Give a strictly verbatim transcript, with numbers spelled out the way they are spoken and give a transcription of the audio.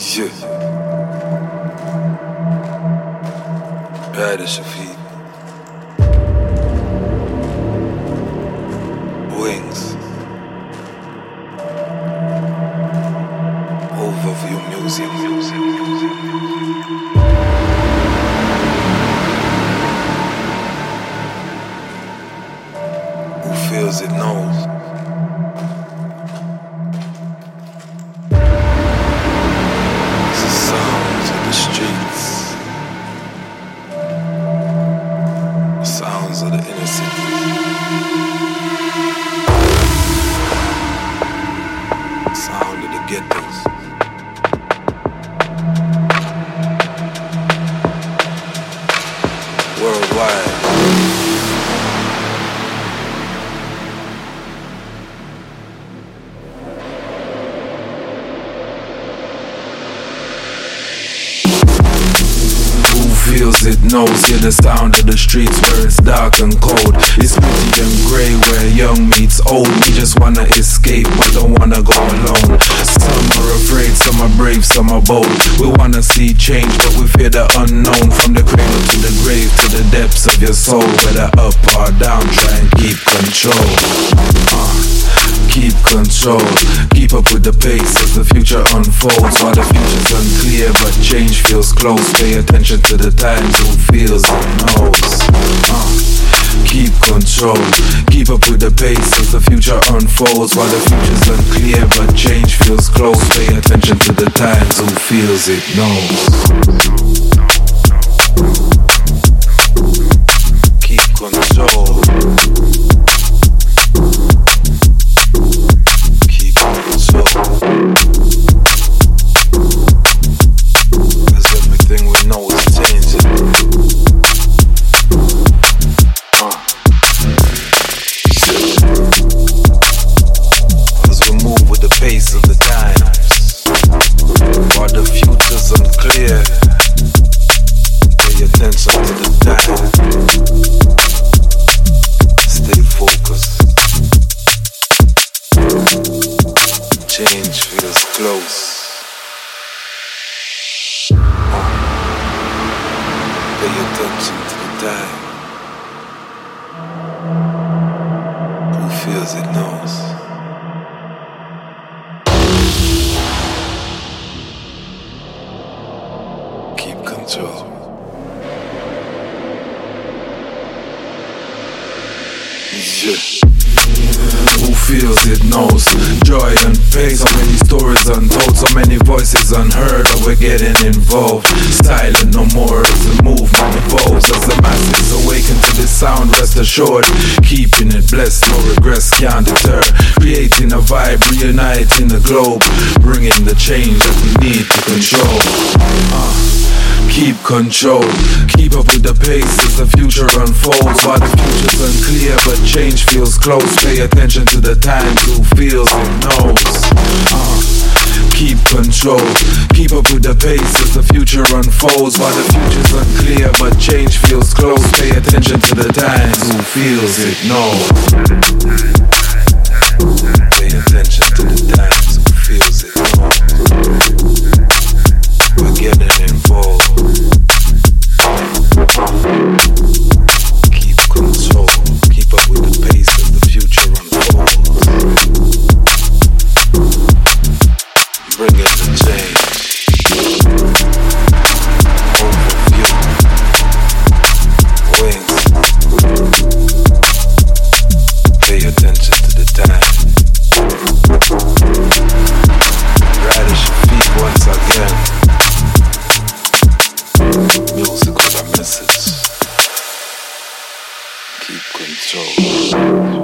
Yeah. Ride Shafiq. Wings. Overview music. music, music, music. Who feels it knows. It's the sounds of the streets. The sounds of the inner city. The sound of the ghettos. Worldwide. Feels it, knows, hear the sound of the streets where it's dark and cold. It's pretty and grey where young meets old. We just wanna escape but don't wanna go alone. Some are afraid, some are brave, some are bold. We wanna see change but we fear the unknown. From the cradle to the grave, to the depths of your soul. Whether up or down, try and keep control. uh. Keep control, keep up with the pace as the future unfolds. While the future's unclear but change feels close. Pay attention to the times, who feels and knows. uh, Keep control, keep up with the pace as the future unfolds. While the future's unclear but change feels close. Pay attention to the times, who feels it knows. Keep control. Change feels close. Uh, pay attention to the time. Who feels it knows. Keep control. Yeah. Who feels it knows. Joy and pain, so many stories untold, so many voices unheard, but we're getting involved. Silent no more as the movement evolves. As the masses awaken to this sound, rest assured, keeping it blessed, no regrets can deter. Creating a vibe, reuniting the globe, bringing the change that we need to control. uh. Keep control, keep up with the pace as the future unfolds. While the future's unclear but change feels close. Pay attention to the times, who feels it knows. uh, Keep control, keep up with the pace as the future unfolds. While the future's unclear but change feels close. Pay attention to the times, who feels it knows. Pay attention to the times, who feels it knows. We're getting involved. Keep control, keep up with the pace as the future unfolds. Bring in the change. Overview. Wings. Pay attention to the time. Ride Shafiq once again. Music with a message. Keep control.